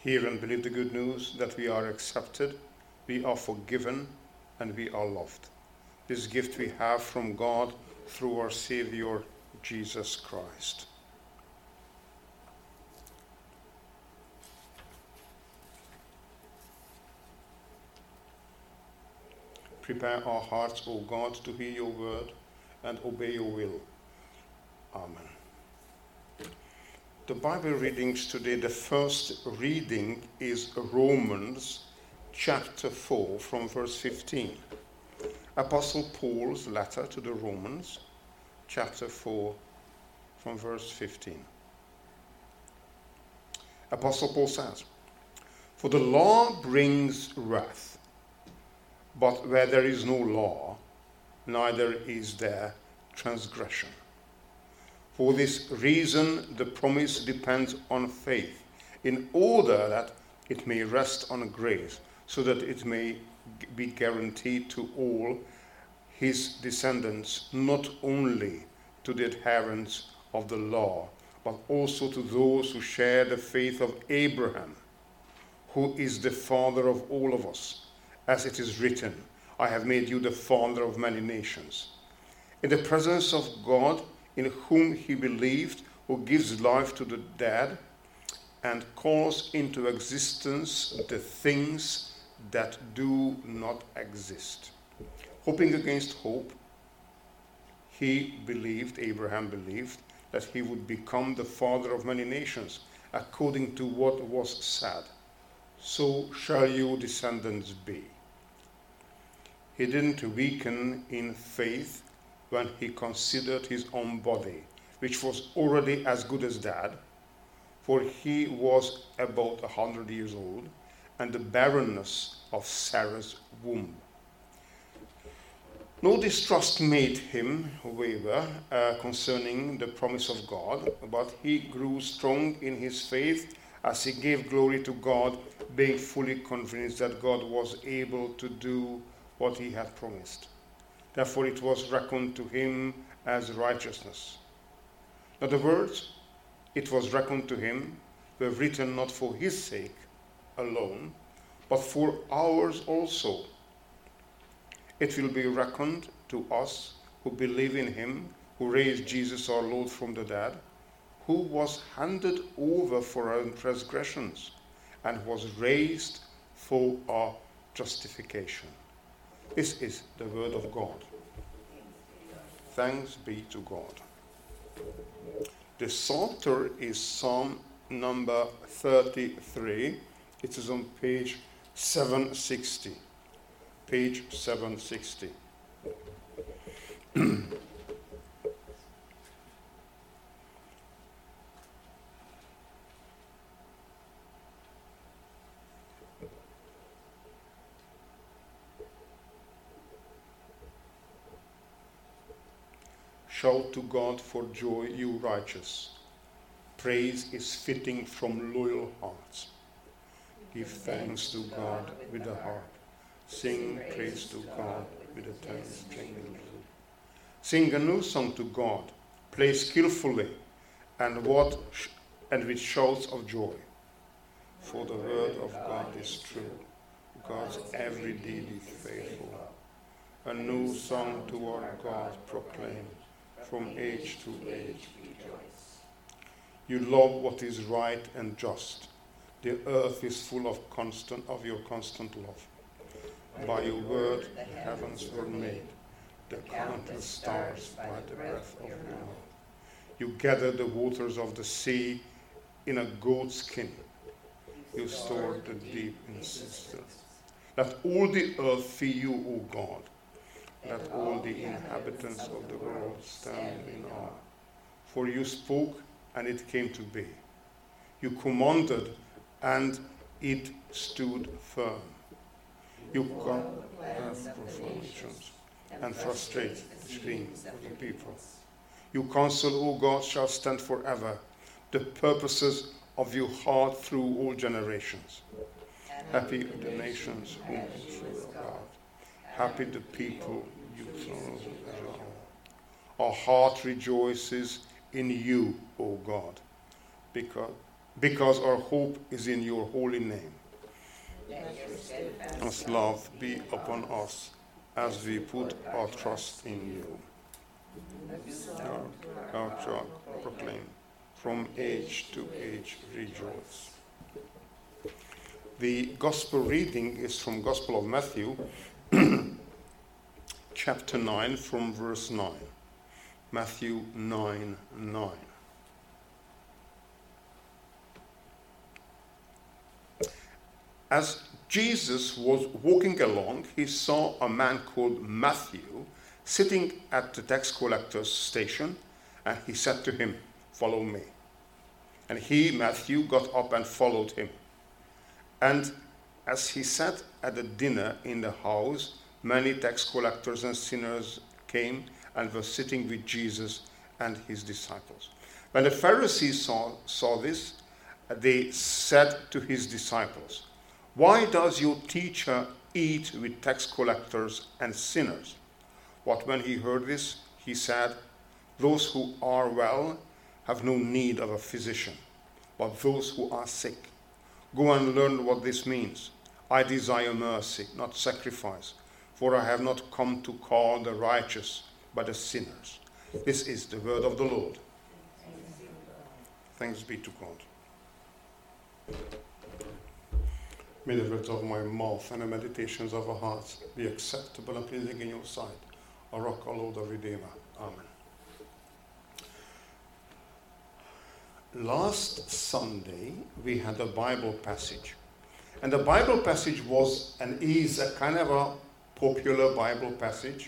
Hear and believe the good news that we are accepted, we are forgiven, and we are loved. This gift we have from God through our Savior, Jesus Christ. Prepare our hearts, O God, to hear your word and obey your will. Amen. The Bible readings today, the first reading is Romans chapter 4 from verse 15. Apostle Paul's letter to the Romans, chapter 4 from verse 15. Apostle Paul says, "For the law brings wrath, but where there is no law, neither is there transgression. For this reason, the promise depends on faith, in order that it may rest on grace, so that it may be guaranteed to all his descendants, not only to the adherents of the law, but also to those who share the faith of Abraham, who is the father of all of us. As it is written, I have made you the father of many nations. In the presence of God, in whom he believed, who gives life to the dead and calls into existence the things that do not exist. Hoping against hope, Abraham believed, that he would become the father of many nations, according to what was said, so shall your descendants be. He didn't weaken in faith when he considered his own body, which was already as good as dead, for he was about 100 years old, and the barrenness of Sarah's womb. No distrust made him waver concerning the promise of God, but he grew strong in his faith as he gave glory to God, being fully convinced that God was able to do what he had promised. Therefore it was reckoned to him as righteousness. Now the words, "it was reckoned to him," were written not for his sake alone, but for ours also. It will be reckoned to us who believe in him who raised Jesus our Lord from the dead, who was handed over for our transgressions and was raised for our justification. This is the word of God. Thanks be to God. The Psalter is Psalm number 33. It is on page 760. Page 760. Shout to God for joy, you righteous. Praise is fitting from loyal hearts. Give thanks to God with the harp. Sing praise to God with a 10-string lute. Sing a new song to God. Play skillfully and with shouts of joy. For the word of God is true. God's every deed is faithful. A new song to our God proclaim. From age to age rejoice. You love what is right and just. The earth is full of your constant love. By your word the heavens were made, the countless stars by the breath of your mouth. You gathered the waters of the sea in a goat skin. You stored the deep in cisterns. Let all the earth fear you, O God. Let all the inhabitants of the world stand in awe. For you spoke, and it came to be. You commanded, and it stood firm. You cut formations and frustrate the dreams of the people. Your counsel, O God, shall stand forever, the purposes of your heart through all generations. Happy are the nations whom you throw about. Happy the people you throw around. Our heart rejoices in you, O God, because our hope is in your holy name. As love be upon us as we put our trust in you. Our God, proclaim, from age to age rejoice. The gospel reading is from Gospel of Matthew, chapter 9, from verse 9. Matthew 9:9. As Jesus was walking along, he saw a man called Matthew sitting at the tax collector's station, and he said to him, "Follow me." And he, Matthew, got up and followed him. And as he sat at the dinner in the house, many tax collectors and sinners came and were sitting with Jesus and his disciples. When the Pharisees saw this, they said to his disciples, "Why does your teacher eat with tax collectors and sinners?" But when he heard this, he said, "Those who are well have no need of a physician, but those who are sick. Go and learn what this means. I desire mercy, not sacrifice, for I have not come to call the righteous, but the sinners." This is the word of the Lord. Thanks be to God. May the words of my mouth and the meditations of our hearts be acceptable and pleasing in your sight, our rock, our Lord, our Redeemer. Amen. Last Sunday, we had a Bible passage. And the Bible passage was and is a kind of a popular Bible passage,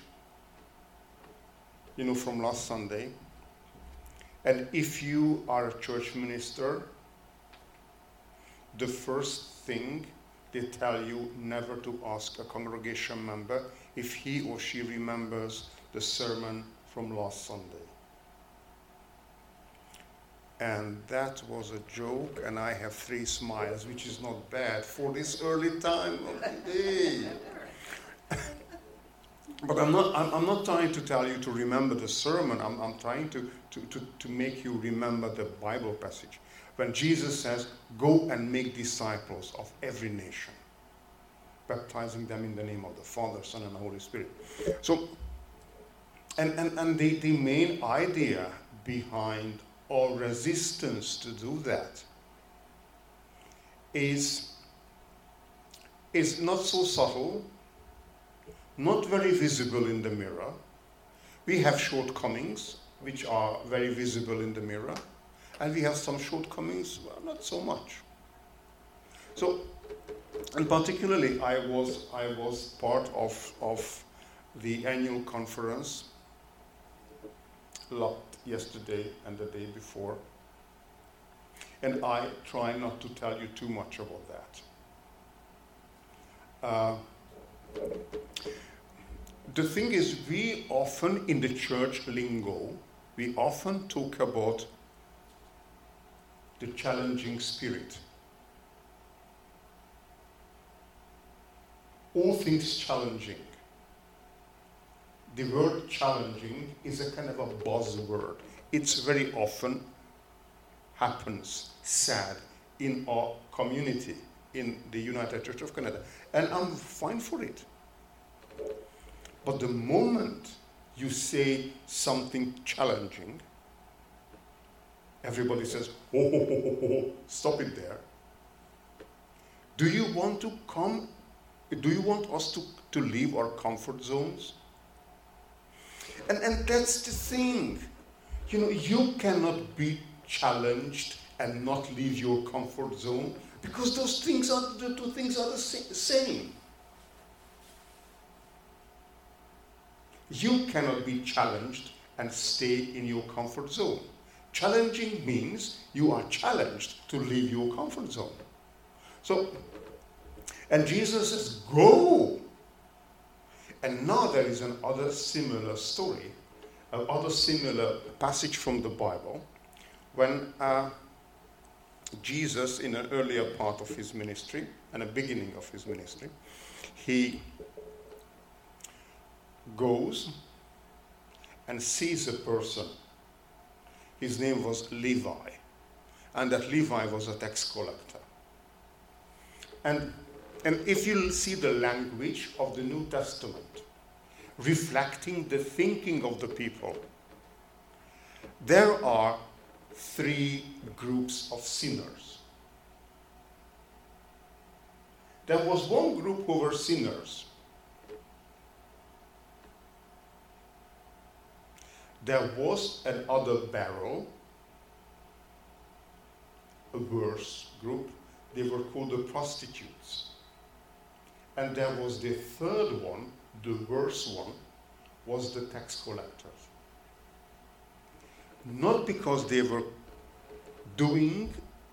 from last Sunday. And if you are a church minister, the first thing they tell you never to ask a congregation member if he or she remembers the sermon from last Sunday. And that was a joke, and I have 3 smiles, which is not bad for this early time of the day. But I'm not trying to tell you to remember the sermon. I'm trying to make you remember the Bible passage. When Jesus says, "Go and make disciples of every nation, baptizing them in the name of the Father, Son, and the Holy Spirit." So, and the main idea behind our resistance to do that is not so subtle, not very visible in the mirror. We have shortcomings which are very visible in the mirror, and we have some shortcomings, well, not so much. So, and particularly I was part of the annual conference yesterday and the day before, and I try not to tell you too much about that. The thing is, we often in the church lingo, we often talk about the challenging spirit. All things challenging. The word challenging is a kind of a buzzword. It's very often happens, sad, in our community, in the United Church of Canada. And I'm fine for it. But the moment you say something challenging, everybody says, "Oh, stop it there." Do you want us to leave our comfort zones? And that's the thing. You cannot be challenged and not leave your comfort zone, because the two things are the same. You cannot be challenged and stay in your comfort zone. Challenging means you are challenged to leave your comfort zone. So, and Jesus says, "Go." And now there is another similar story, another similar passage from the Bible, when Jesus, in an earlier part of his ministry, and the beginning of his ministry, he goes and sees a person. His name was Levi. and that Levi was a tax collector. And if you see the language of the New Testament, reflecting the thinking of the people, there are three groups of sinners. There was one group who were sinners. There was another barrel, a worse group. They were called the prostitutes. And there was the third one, the worst one, was the tax collectors. Not because they were doing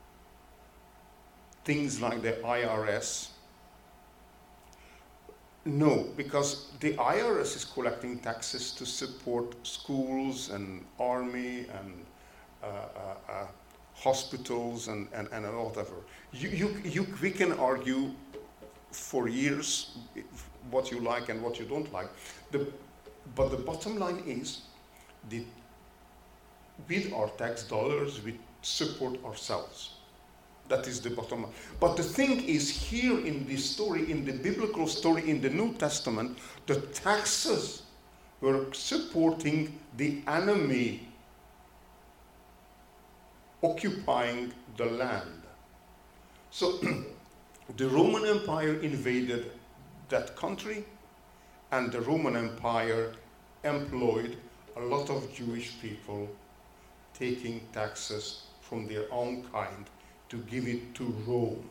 things like the IRS. No, because the IRS is collecting taxes to support schools and army and hospitals and whatever. We can argue for years what you like and what you don't like. But the bottom line is, with our tax dollars, we support ourselves. That is the bottom line. But the thing is, here in this story, in the biblical story, in the New Testament, the taxes were supporting the enemy occupying the land. So the Roman Empire invaded that country, and the Roman Empire employed a lot of Jewish people taking taxes from their own kind to give it to Rome.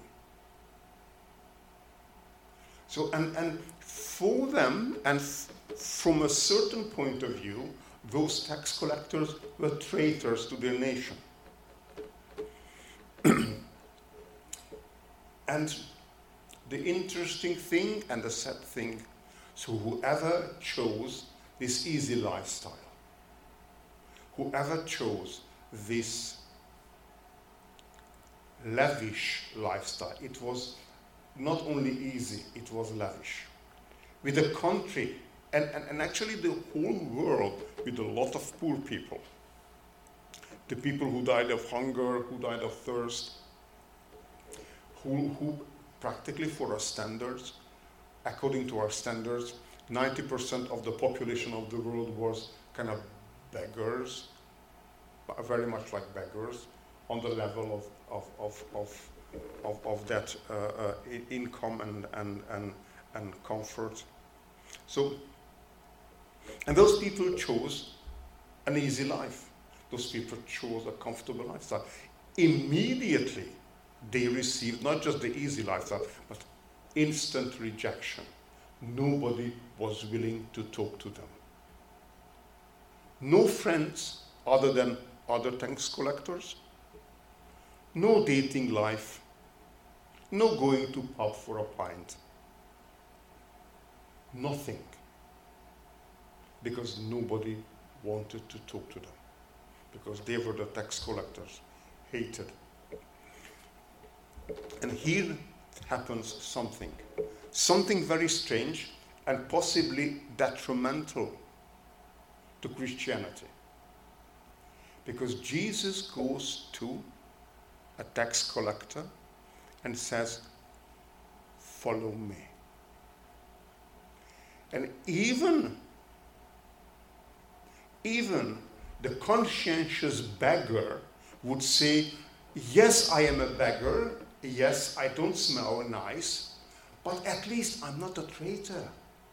So, and for them, and from a certain point of view, those tax collectors were traitors to their nation. And the interesting thing and the sad thing, so whoever chose this easy lifestyle, whoever chose this lavish lifestyle, it was not only easy, it was lavish. With a country, and actually the whole world, with a lot of poor people. The people who died of hunger, who died of thirst, who practically for our standards, according to our standards, 90% of the population of the world was kind of beggars, very much like beggars, on the level of that income and comfort. So, and those people chose an easy life. Those people chose a comfortable lifestyle. Immediately, they received not just the easy lifestyle, but instant rejection. Nobody was willing to talk to them. No friends other than other tax collectors. No dating life. No going to pub for a pint. Nothing. Because nobody wanted to talk to them. Because they were the tax collectors, hated. And here happens something very strange and possibly detrimental to Christianity. Because Jesus goes to a tax collector and says, "Follow me." And even the conscientious beggar would say, "Yes, I am a beggar. Yes, I don't smell nice, but at least I'm not a traitor."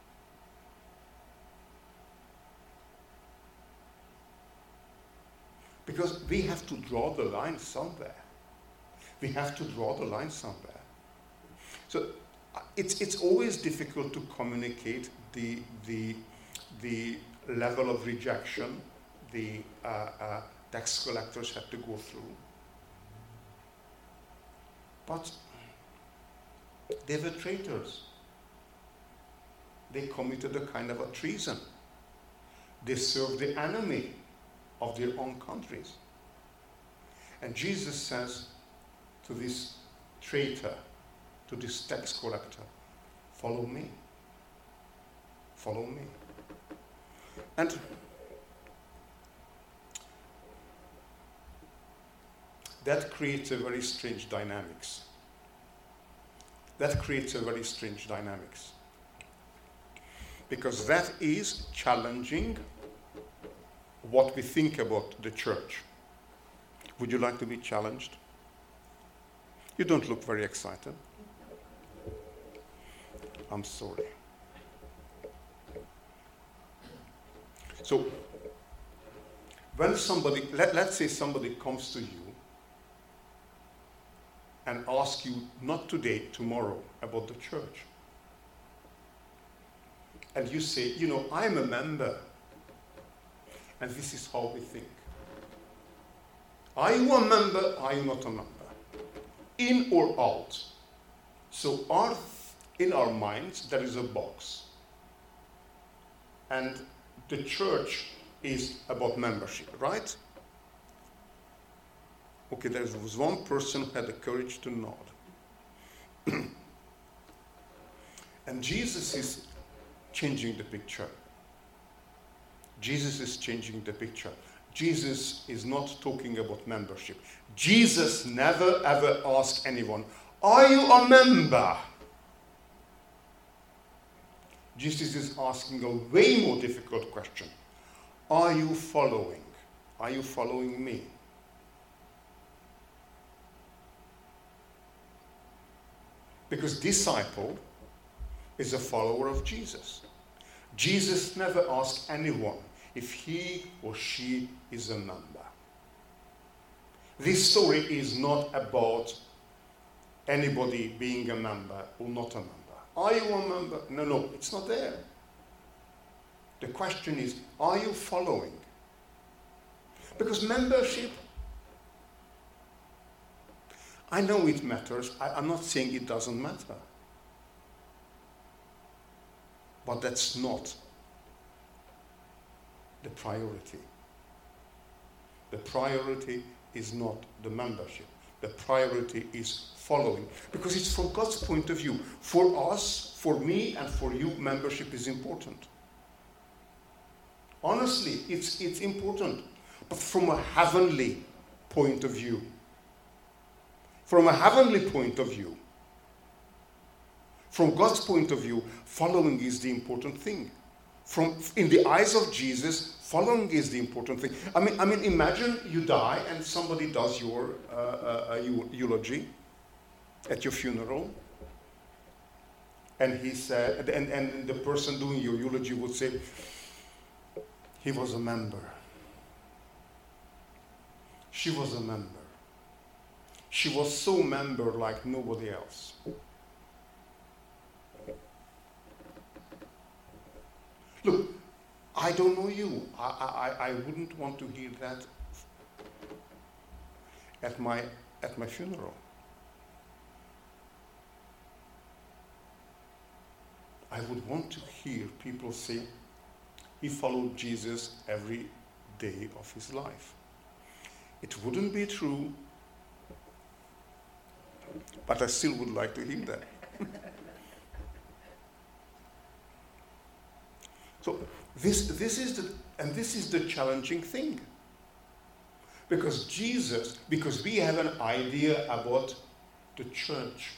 Because we have to draw the line somewhere. We have to draw the line somewhere. So it's always difficult to communicate the level of rejection the tax collectors had to go through. But they were traitors. They committed a kind of a treason. They served the enemy of their own countries. And Jesus says to this traitor, to this tax collector, "Follow me. Follow me." And that creates a very strange dynamics. That creates a very strange dynamics. Because that is challenging what we think about the church. Would you like to be challenged? You don't look very excited. I'm sorry. So, when somebody, let's say somebody comes to you and asks you, not today, tomorrow, about the church. And you say, I'm a member. And this is how we think. Are you a member? Are you not a member? In or out? So in our minds, there is a box. And the church is about membership, right? Okay, there was one person who had the courage to nod. And Jesus is changing the picture. Jesus is changing the picture. Jesus is not talking about membership. Jesus never ever asked anyone, are you a member? Jesus is asking a way more difficult question. Are you following? Are you following me? Because disciple is a follower of Jesus. Jesus never asked anyone if he or she is a member. This story is not about anybody being a member or not a member. Are you a member? No, it's not there. The question is, are you following? Because membership, I know it matters. I'm not saying it doesn't matter. But that's not the priority. The priority is not the membership. The priority is following. Because it's from God's point of view. For us, for me, and for you, membership is important. Honestly, it's important. But from a heavenly point of view. From a heavenly point of view. From God's point of view, following is the important thing. In the eyes of Jesus, following is the important thing. I mean, imagine you die and somebody does your eulogy at your funeral, and he said, and the person doing your eulogy would say, he was a member. She was a member. She was so member like nobody else. Look, I don't know you. I wouldn't want to hear that at my funeral. I would want to hear people say, he followed Jesus every day of his life. It wouldn't be true, but I still would like to hear that. So this is the challenging thing. Because we have an idea about the church.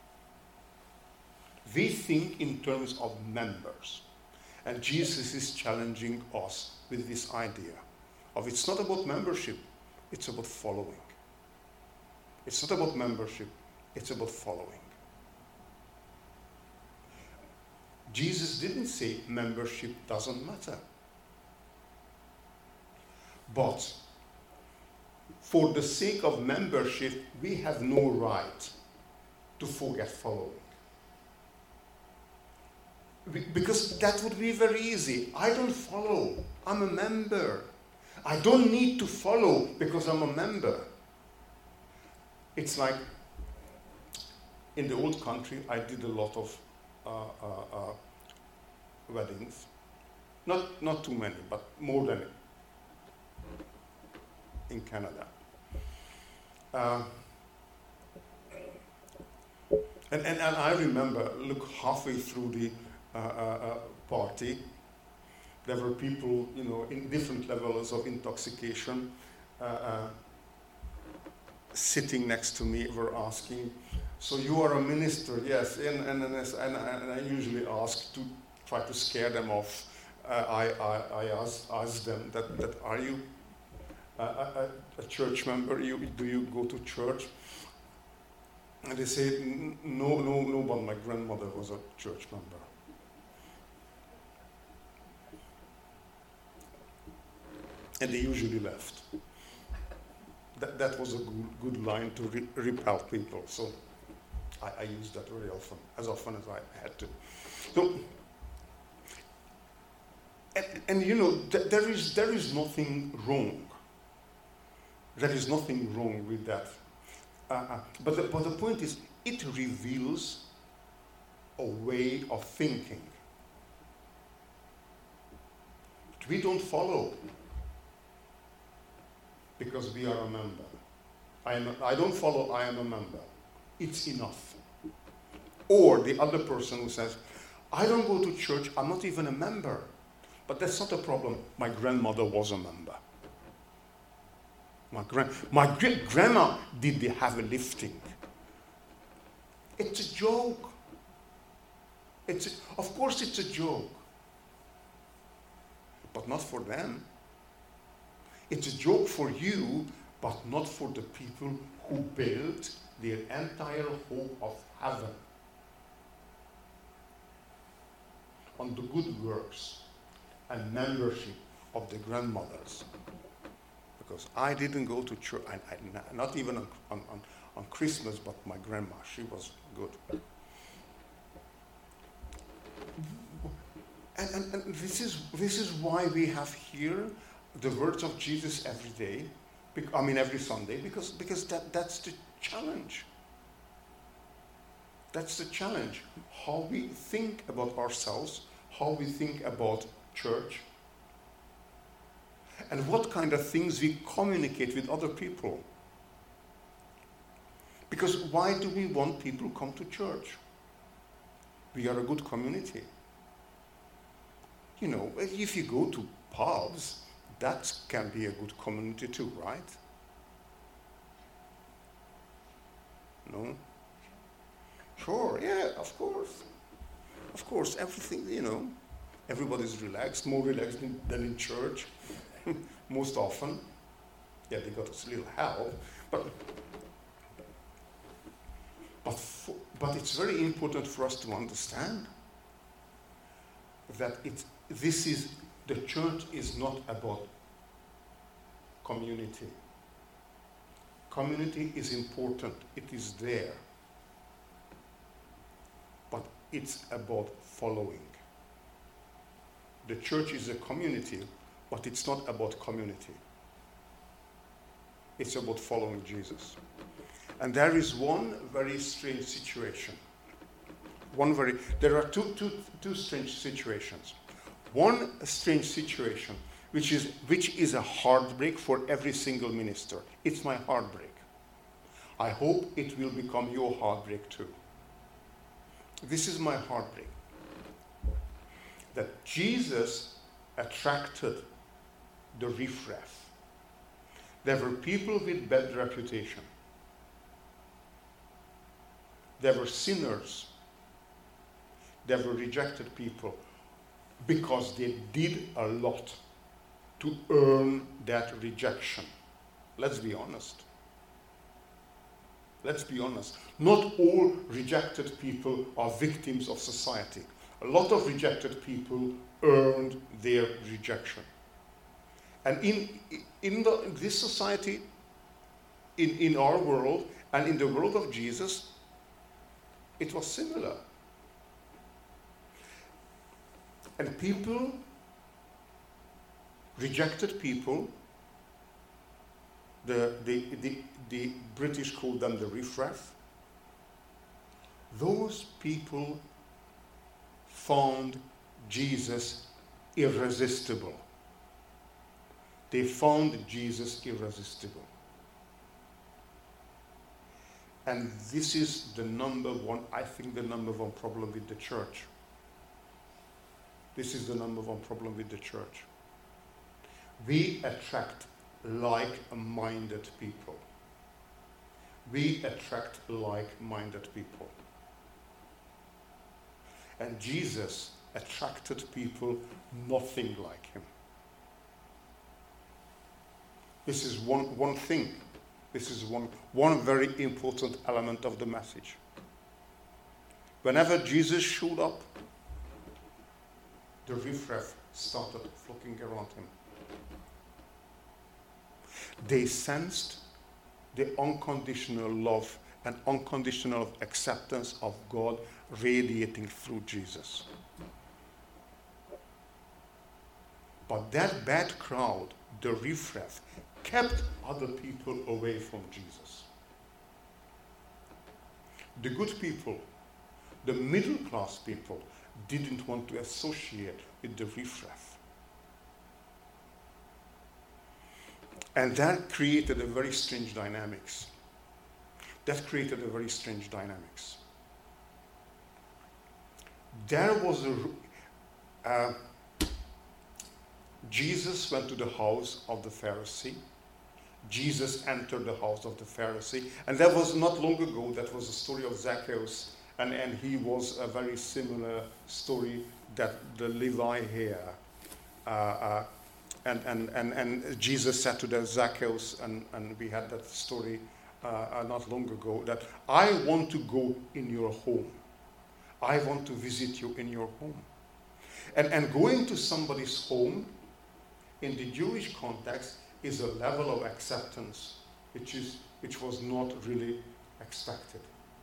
We think in terms of members. And Jesus is challenging us with this idea of it's not about membership, it's about following. It's not about membership, it's about following. Jesus didn't say membership doesn't matter. But for the sake of membership, we have no right to forget following. Because that would be very easy. I don't follow. I'm a member. I don't need to follow because I'm a member. It's like in the old country, I did a lot of weddings. Not too many, but more than in Canada. And I remember, look, halfway through the party, there were people, in different levels of intoxication. sitting next to me were asking, so you are a minister? Yes. And I usually ask to try to scare them off. I ask them that are you a church member? Do you go to church? And they say, no, but my grandmother was a church member. And they usually left. That was a good line to repel people. So I used that very often, as often as I had to. So, and you know, there is nothing wrong. There is nothing wrong with that. But the point is, it reveals a way of thinking. We don't follow because we are a member. I don't follow, I am a member. It's enough. Or the other person who says, I don't go to church, I'm not even a member. But that's not a problem. My grandmother was a member. My great-grandma did the heavy lifting. It's a joke. Of course it's a joke. But not for them. It's a joke for you, but not for the people who built their entire hope of heaven on the good works and membership of the grandmothers. Because I didn't go to church, not even on Christmas, but my grandma, she was good. And this is why we have here the words of Jesus every day, every Sunday, because that's the challenge. That's the challenge. How we think about ourselves, how we think about church, and what kind of things we communicate with other people. Because why do we want people to come to church? We are a good community. You know, if you go to pubs, that can be a good community too, right? No? Sure, yeah, of course. Of course, everything, you know, everybody's relaxed, more relaxed than in church. Most often. Yeah, they got a little help, but it's very important for us to understand that the church is not about community. Community is important, it is there. But it's about following. The church is a community, but it's not about community. It's about following Jesus. And there is one very strange situation. There are two strange situations. One strange situation, which is a heartbreak for every single minister. It's my heartbreak. I hope it will become your heartbreak too. This is my heartbreak. That Jesus attracted the riffraff. There were people with bad reputation. There were sinners. There were rejected people because they did a lot to earn that rejection. Let's be honest. Let's be honest. Not all rejected people are victims of society. A lot of rejected people earned their rejection. And in this society, in our world, and in the world of Jesus, it was similar. And people, rejected people, the British called them the riffraff, those people found Jesus irresistible. They found Jesus irresistible. And this is the number one problem with the church. This is the number one problem with the church. We attract like-minded people. we attract like-minded people. And Jesus attracted people nothing like him. This is one thing. This is one very important element of the message. Whenever Jesus showed up, the riffraff started flocking around him. They sensed the unconditional love and unconditional acceptance of God radiating through Jesus. But that bad crowd, the riffraff, kept other people away from Jesus. The good people, the middle class people, didn't want to associate with the riffraff. And that created a very strange dynamics. There was Jesus went to the house of the Pharisee. Jesus entered the house of the Pharisee. And that was not long ago. That was the story of Zacchaeus. And he was a very similar story that the Levi here. And Jesus said to the Zacchaeus, and we had that story not long ago, that I want to go in your home. I want to visit you in your home. And going to somebody's home in the Jewish context is a level of acceptance which was not really expected.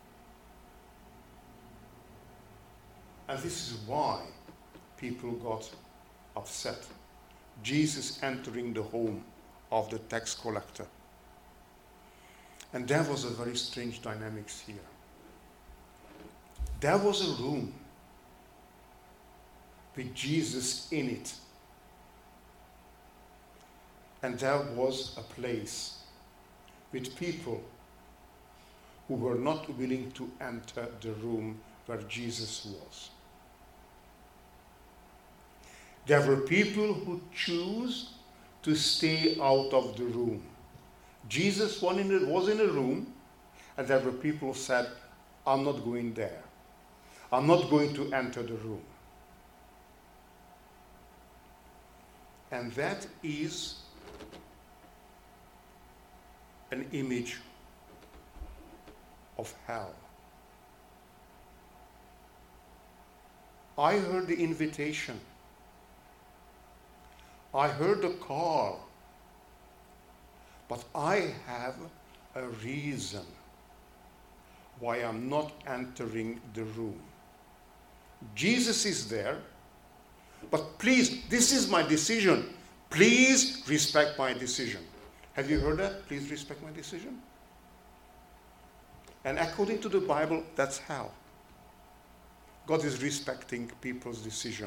And this is why people got upset. Jesus entering the home of the tax collector. And there was a very strange dynamics here. There was a room with Jesus in it. And there was a place with people who were not willing to enter the room where Jesus was. There were people who choose to stay out of the room. Jesus was in a room, and there were people who said, I'm not going there. I'm not going to enter the room. And that is an image of hell. I heard the invitation. I heard the call. But I have a reason why I'm not entering the room. Jesus is there, but please, this is my decision. Please respect my decision. Have you heard that? Please respect my decision. And according to the Bible, that's hell. God is respecting people's decision.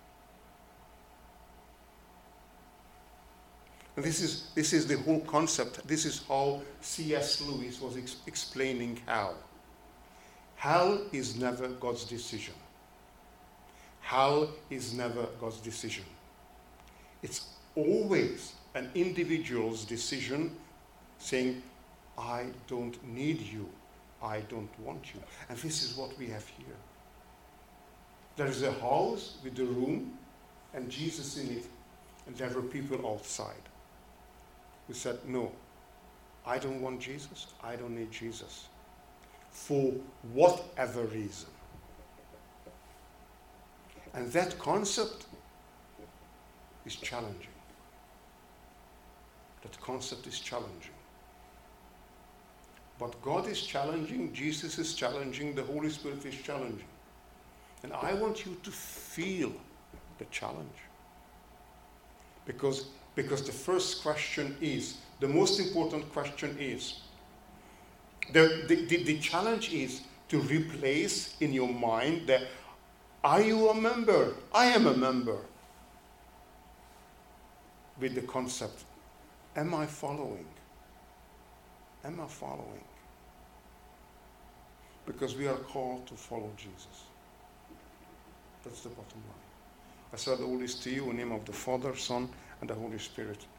And this is the whole concept. This is how C.S. Lewis was explaining hell. Hell is never God's decision. Hell is never God's decision. It's always an individual's decision saying, I don't need you. I don't want you. And this is what we have here. There is a house with a room and Jesus in it. And there were people outside who said, no, I don't want Jesus. I don't need Jesus. For whatever reason. And that concept is challenging. That concept is challenging. But God is challenging, Jesus is challenging, the Holy Spirit is challenging. And I want you to feel the challenge. Because the first question is, the most important question is, the challenge is to replace in your mind the, are you a member? I am a member. With the concept, am I following? Am I following? Because we are called to follow Jesus. That's the bottom line. I surrender all this to you in the name of the Father, Son, and the Holy Spirit.